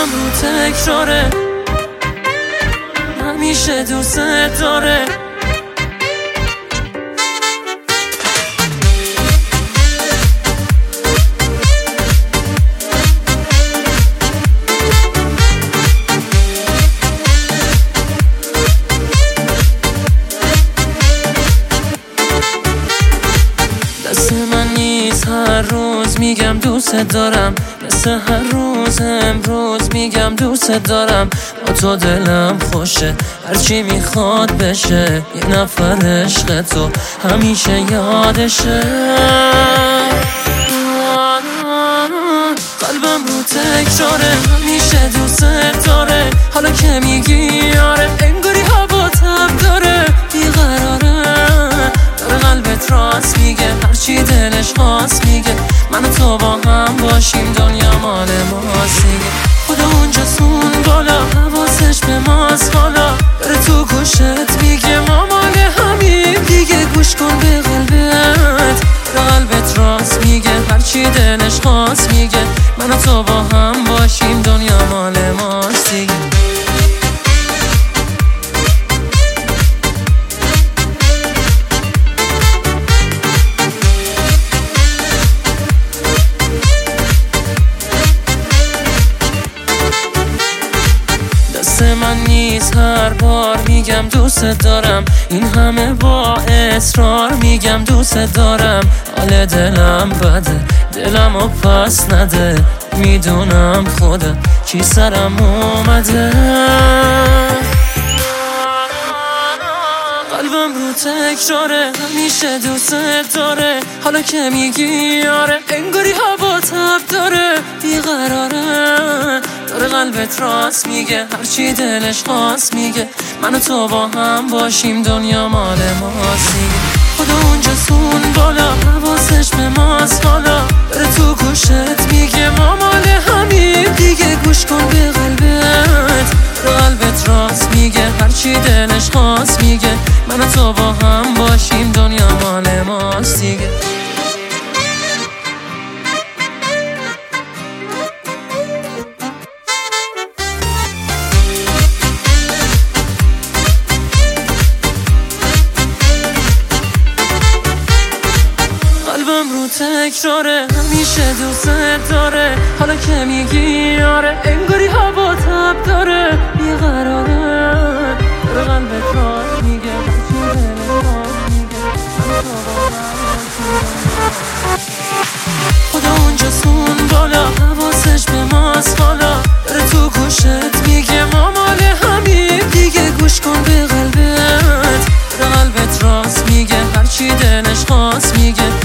قلبم رو تکراره، همیشه دوست داره. دست من نیست هر روز میگم دوست دارم، مثل هر روز امروز میگم دوست دارم. با تو دلم خوشه، هرچی میخواد بشه، یه نفر عشق تو همیشه یادشه. قلبم رو تکراره، همیشه دوست داره. حالا که میگی آره، انگاری هوا تب داره، بیقراره. داره قلبت راست میگه، هرچی دلش خواست میگه. من و تو با هم باشیم، دنیا مال ماست دیگه. خدا اونجاست اون بالا، حواسش به ماست حالا. داره تو گوشت میگه ما مال همیم دیگه. گوش کن به قلبت، داره قلبت راست میگه، هرچی دلش خواست میگه. من و تو با هم باشیم، دنیا مال ماست دیگه. من نیست هر بار میگم دوست دارم، این همه با اصرار میگم دوست دارم. حال دلم بده، دلمو پس نده، میدونم خودم چی سرم اومده. قلبم رو تکراره، همیشه دوست داره. حالا که میگی آره، انگاری هوا تب داره، بیقراره. داره قلبت راست میگه، هرچی دلش خواست میگه. من و تو با هم باشیم، دنیا مال ماست دیگه. خدا اونجاست اون بالا، حواسش به ماست حالا. داره تو گوشت میگه ما مال همیم دیگه. گوش کن به قلبت، داره قلبت راست میگه، هرچی دلش خواست میگه. من و تو با هم باشیم، دنیا مال ماست دیگه. قلبم رو تکراره، همیشه دوست داره. حالا که میگی آره، انگاری هوا تب داره، بیقراره. داره قلبت راست میگه، هرچی دلت خواست میگه. خدا اونجاست اون بالا، حواسش به ماست حالا. داره تو گوشت میگه ما مال همیم دیگه. گوش کن به قلبت، داره قلبت راست میگه، هرچی دلش خواست میگه.